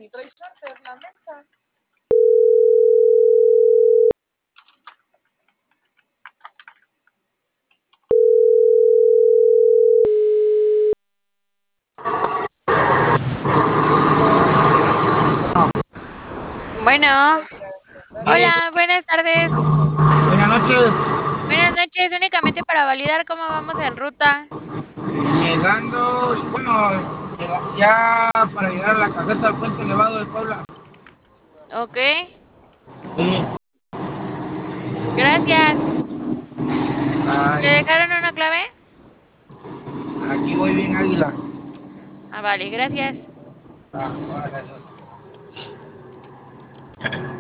Bueno, hola, buenas tardes. Buenas noches, Buenas noches, únicamente para validar cómo vamos en ruta. llegando, bueno, ya para llegar a la caseta del Puente Elevado de Puebla. Ok, Sí, gracias. ¿Le ay, dejaron una clave? aquí voy bien águila. Ah, vale, gracias. Ah, órale.